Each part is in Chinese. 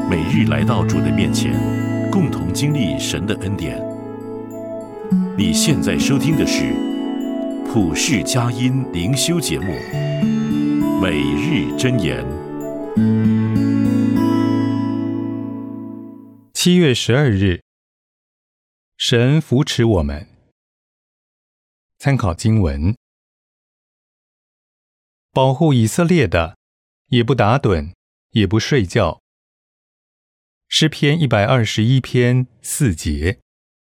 每日来到主的面前，共同经历神的恩典。你现在收听的是普世佳音灵修节目《每日箴言》。 7月12日，神扶持我们。参考经文：保护以色列的，也不打盹，也不睡觉。诗篇121篇4节。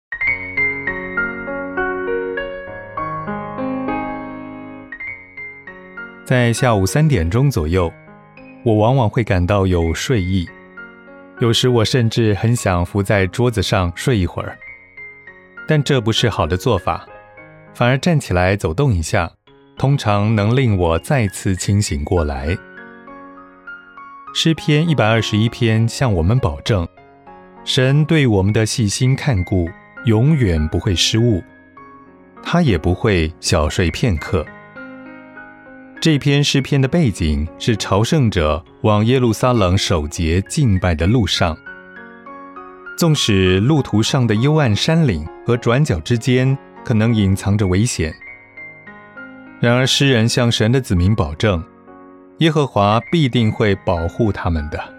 在下午3点钟左右，我往往会感到有睡意，有时我甚至很想伏在桌子上睡一会儿，但这不是好的做法，反而站起来走动一下，通常能令我再次清醒过来。诗篇121篇向我们保证，神对我们的细心看顾永远不会失误，他也不会小睡片刻。这篇诗篇的背景是朝圣者往耶路撒冷守节敬拜的路上，纵使路途上的幽暗山岭和转角之间可能隐藏着危险，然而诗人向神的子民保证，耶和华必定会保护他们的。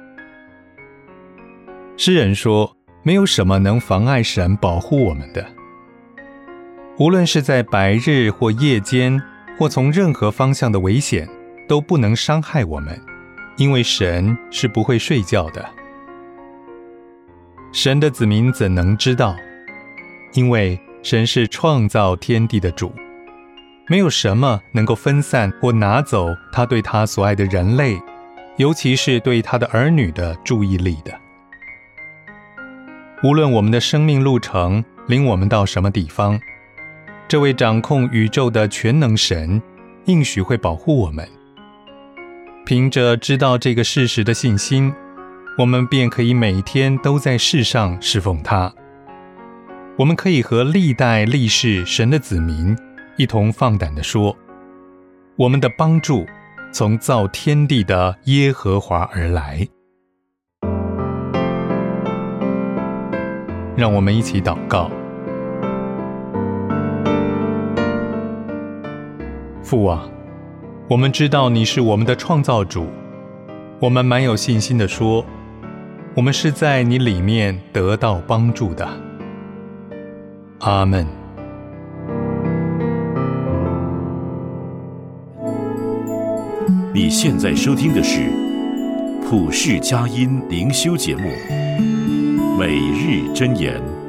诗人说，没有什么能妨碍神保护我们的，无论是在白日或夜间，或从任何方向的危险，都不能伤害我们，因为神是不会睡觉的。神的子民怎能知道？因为神是创造天地的主，没有什么能够分散或拿走他对他所爱的人类，尤其是对他的儿女的注意力的。无论我们的生命路程领我们到什么地方，这位掌控宇宙的全能神应许会保护我们。凭着知道这个事实的信心，我们便可以每天都在世上侍奉他。我们可以和历代历世神的子民一同放胆地说，我们的帮助从造天地的耶和华而来。让我们一起祷告。父啊，我们知道你是我们的创造主，我们蛮有信心地说，我们是在你里面得到帮助的。阿们。 你现在收听的是普世佳音灵修节目《每日箴言》。